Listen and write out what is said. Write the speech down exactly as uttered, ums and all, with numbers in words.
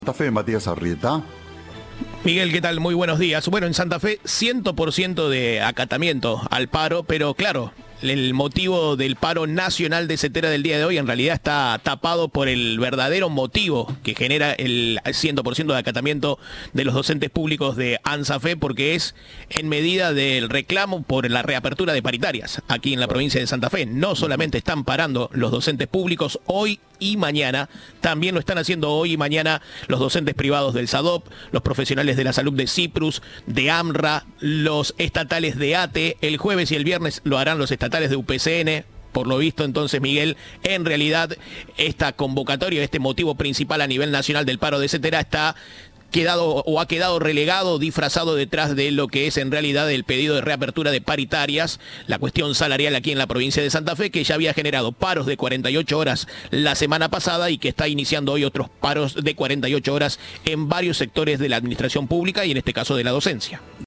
Santa Fe, Matías Arrieta. Miguel, ¿qué tal? Muy buenos días. Bueno, en Santa Fe, cien por ciento de acatamiento al paro, pero claro, el motivo del paro nacional de Cetera del día de hoy en realidad está tapado por el verdadero motivo que genera el cien por ciento de acatamiento de los docentes públicos de ANSAFE, porque es en medida del reclamo por la reapertura de paritarias aquí en la provincia de Santa Fe. No solamente están parando los docentes públicos hoy y mañana, también lo están haciendo hoy y mañana los docentes privados del SADOP, los profesionales de la salud de Ciprus, de AMRA, los estatales de ATE. El jueves y el viernes lo harán los estatales de U P C N. Por lo visto, entonces, Miguel, en realidad esta convocatoria, este motivo principal a nivel nacional del paro de Cetera está quedado o ha quedado relegado, disfrazado detrás de lo que es en realidad el pedido de reapertura de paritarias, la cuestión salarial aquí en la provincia de Santa Fe, que ya había generado paros de cuarenta y ocho horas la semana pasada y que está iniciando hoy otros paros de cuarenta y ocho horas en varios sectores de la administración pública y en este caso de la docencia.